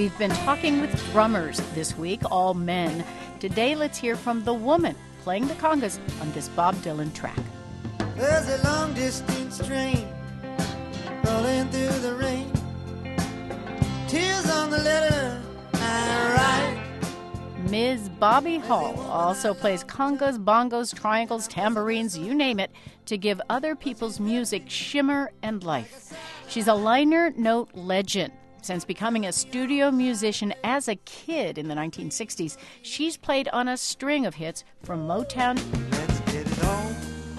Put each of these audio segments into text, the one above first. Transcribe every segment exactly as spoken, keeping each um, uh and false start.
We've been talking with drummers this week, all men. Today, let's hear from the woman playing the congas on this Bob Dylan track. There's a long-distance train rolling through the rain. Tears on the letter I write. Miz Bobby Hall also plays congas, bongos, triangles, tambourines, you name it, to give other people's music shimmer and life. She's a liner note legend. Since becoming a studio musician as a kid in the nineteen sixties, she's played on a string of hits from Motown Let's get it on.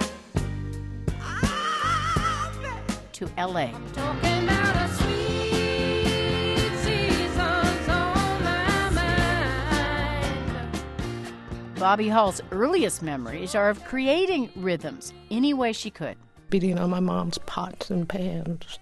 to L A. Talking about a sweet seasons on my mind. Bobby Hall's earliest memories are of creating rhythms any way she could. Beating on my mom's pots and pans.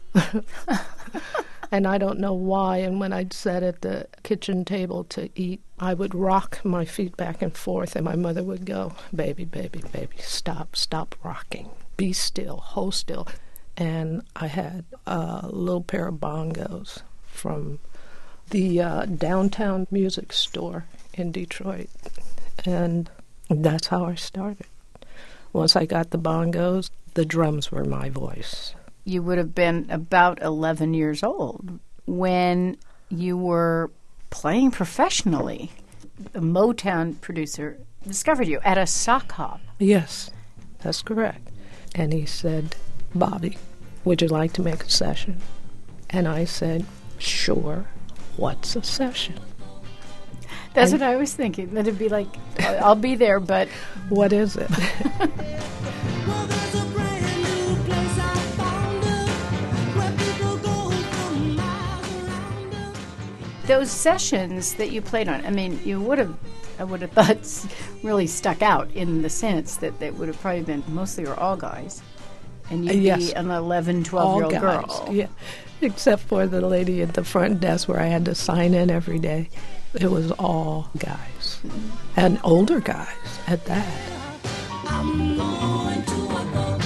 And I don't know why. And when I'd sit at the kitchen table to eat, I would rock my feet back and forth, and my mother would go, baby, baby, baby, stop, stop rocking. Be still, hold still. And I had a little pair of bongos from the uh, downtown music store in Detroit. And that's how I started. Once I got the bongos, the drums were my voice. You would have been about eleven years old when you were playing professionally. The Motown producer discovered you at a sock hop. Yes, that's correct. And he said, Bobby, would you like to make a session? And I said, sure. What's a session? That's And- what I was thinking. That it'd be like, I'll I'll be there, but What is it? Well, there's a brand new place I found her, where people go from miles around her. those sessions that you played on, I mean, you would have, I would have thought, s- really stuck out in the sense that they would have probably been mostly or all guys. And you'd Yes. be an eleven, All twelve-year-old guys, girl. yeah. Except for the lady at the front desk where I had to sign in every day. It was all guys. And older guys at that. I'm going to a go,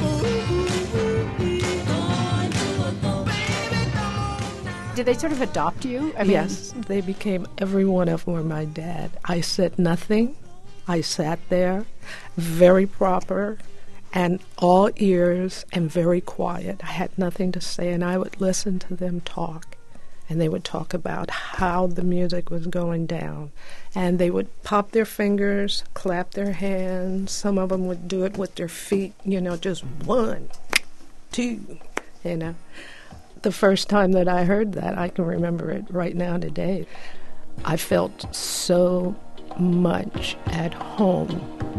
going to a go, baby, come on now. Did they sort of adopt you? I mean, Yes, they became, every one of them were my dad. I said nothing. I sat there, very proper, and all ears and very quiet. I had nothing to say, and I would listen to them talk. And they would talk about how the music was going down. And they would pop their fingers, clap their hands. Some of them would do it with their feet, you know, just one, two, you know. The first time that I heard that, I can remember it right now today. I felt so much at home.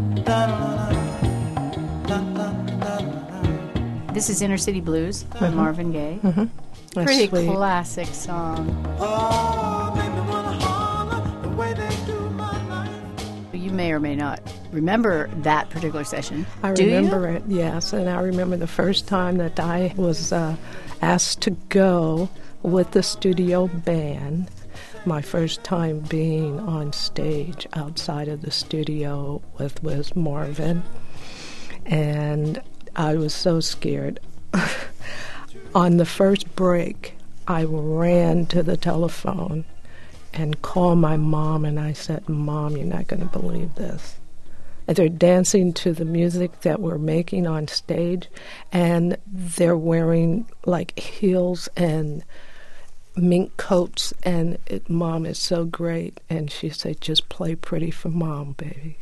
this is Inner City Blues by Marvin Gaye. That's Pretty sweet. classic song. Oh, make me wanna holler the way they do my life. You may or may not remember that particular session. I Do remember you? it, yes. And I remember the first time that I was uh, asked to go with the studio band. My first time being on stage outside of the studio with was Marvin. And I was so scared. On the first break, I ran to the telephone and called my mom, and I said, Mom, you're not going to believe this. And they're dancing to the music that we're making on stage, and they're wearing like heels and mink coats, and it, Mom is so great. And she said, just play pretty for Mom, baby.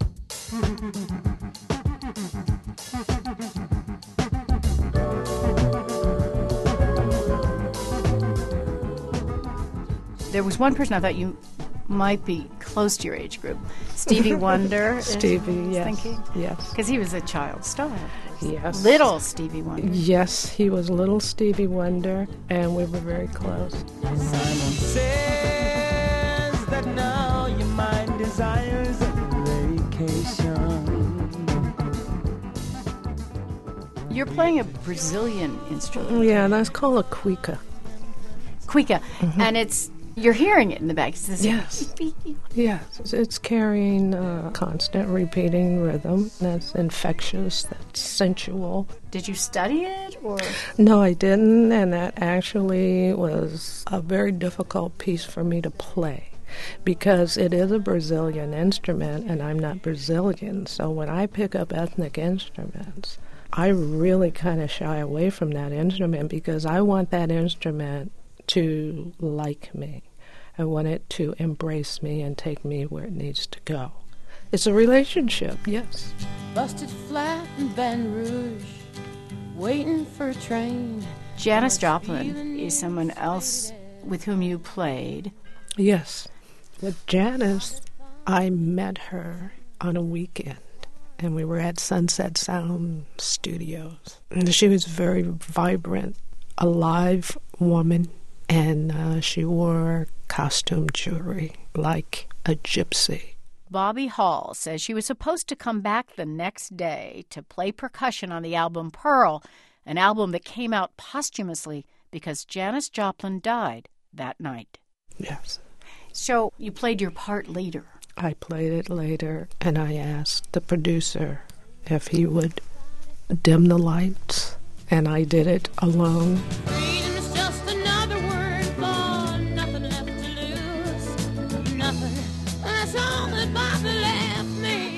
There was one person I thought you might be close to your age group. Stevie Wonder. is- Stevie, is yes, Thinking. yes, Because he was a child star. yes. Little Stevie Wonder. Yes, he was little Stevie Wonder, and we were very close. Simon says that now your mind desires a vacation. You're playing a Brazilian instrument, Yeah, that's called a cuica. cuica, and it's You're hearing it in the back. It's this Yes. Yes, it's carrying a constant repeating rhythm that's infectious, that's sensual. Did you study it, or? No, I didn't, and that actually was a very difficult piece for me to play because it is a Brazilian instrument, and I'm not Brazilian. So when I pick up ethnic instruments, I really kind of shy away from that instrument because I want that instrument to like me. I want it to embrace me and take me where it needs to go. It's a relationship, yes. Busted flat in Baton Rouge, waiting for a train. Janis Joplin is someone else with whom you played. Yes. With Janis, I met her on a weekend, and we were at Sunset Sound Studios. And she was a very vibrant, alive woman, and uh, she wore costume jewelry like a gypsy. Bobby Hall says she was supposed to come back the next day to play percussion on the album Pearl, an album that came out posthumously because Janis Joplin died that night. Yes. So you played your part later. I played it later, and I asked the producer if he would dim the lights, and I did it alone. Freedom is just another word for nothing left to lose. Nothing. That's all that Bobby left me.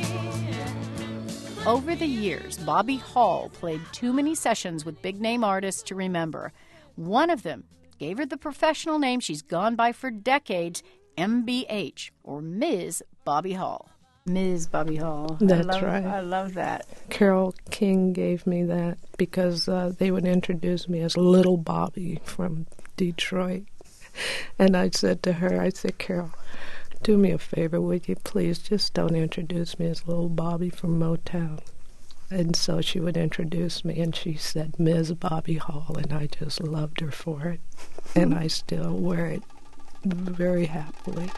Over the years, Bobby Hall played too many sessions with big-name artists to remember. One of them gave her the professional name she's gone by for decades, M B H, or Miz Bobby Hall. Miz Bobby Hall. That's I love, right. I love that. Carole King gave me that because uh, they would introduce me as Little Bobby from Detroit. And I said to her, I said, Carole, do me a favor, would you please just don't introduce me as Little Bobby from Motown. And so she would introduce me, and she said, Miz Bobby Hall, and I just loved her for it. And I still wear it very happily.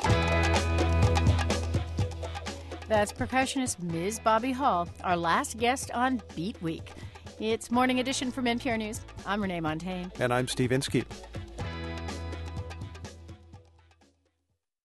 That's percussionist Miz Bobby Hall, our last guest on Beat Week. It's Morning Edition from N P R News. I'm Renee Montagne. And I'm Steve Inskeep.